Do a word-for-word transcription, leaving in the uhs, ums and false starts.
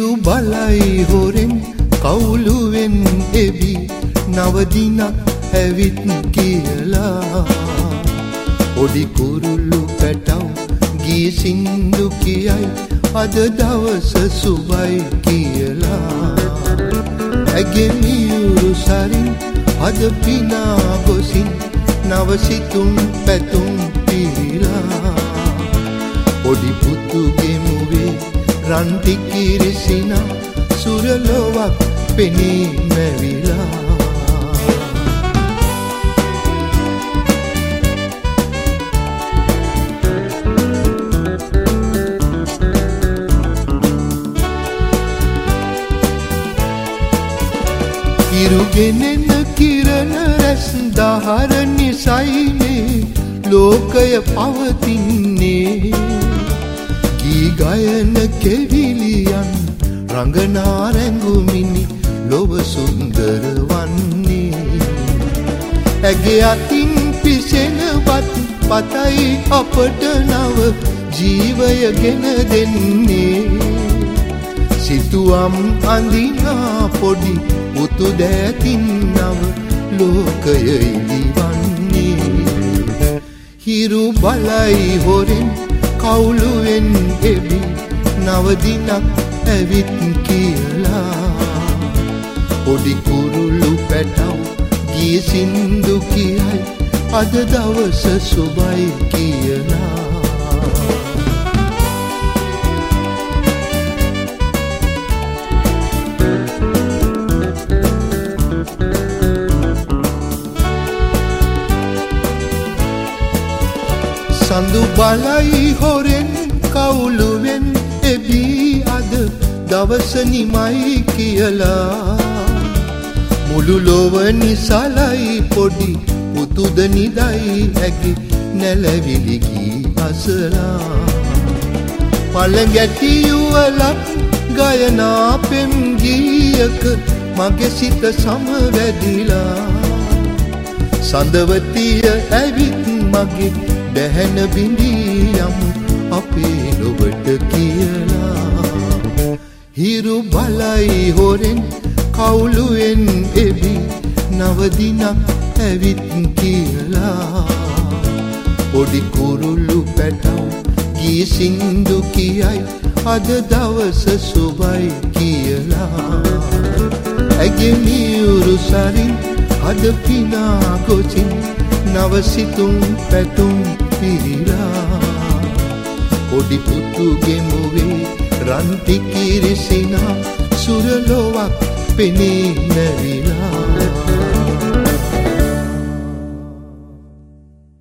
හිරු බලයි හොරෙන් කවුළුවෙන් එබි නවදිනක් ඇවිත් කියලා ඔඩි කුරුල්ලු පැටව් ගී සින්දු කියයි අද දවස සුබයි කියලා ඇගේ මියුරු සරින් අද පිනා ගොසින් නවසිතුම් පැතුම් පිරිලා ඔඩි පුතුගේ මුවේ රන්ටිකිරිසින සුරලොවක් පෙනී මැවිලා ඉරුගෙනෙන කිරණ රැස් දහර නිසයිනේ ලෝකය පවතින්නේ ගී ගයන කෙවිලියන් රංගනා රැඟුමිනි ලොව සුන්දර වන්නේ ඇගේ අතින් පිසෙනවත් පතයි අපට නව ජීවය ගෙන දෙන්නේ සිතුවම් අඳිනා පොඩි පුතු දෑතින් නව ලෝකය ඉදිවන්නේ හිරු බලයි හොරෙන් කවුළුවෙන් එබි නවදිනක් ඇවිත් කියලා ඔඩි කුරුල්ලු පැටව් ගී සින්දු කියයි අද දවස සුබයි කියලා සඳු බලයි හොරෙන් කවුළුවෙන් එබී අද දවස නිමයි කියලා මුළු ලොව නිසලයි පොඩි පුතුද නිදයි ඇගේ නැලවිලි ගී අසලා පළඟැටි යුවලක් ගයනා පෙම් ගීයක මගේ සිත සමවැදිලා සඳවතිය ඇවිත් මගේ දැහැන බිඳී යමු අපේ ලොවට කියලා හිරු බලයි හොරෙන් කවුළුවෙන් එබි නවදිනක් ඇවිත් කියලා ඔඩි කුරුල්ලු පැටව් ගී සින්දු කියයි අද දවස සුබයි කියලා ඇගේ මියුරු සරින් අද පිනා ගොසින් නවසිතුම් පැතුම් පිරිලා ඔඩි පුතුගේ මුවේ රන්ටිකිරිසින සුරලොවක් පෙනී මැවිලා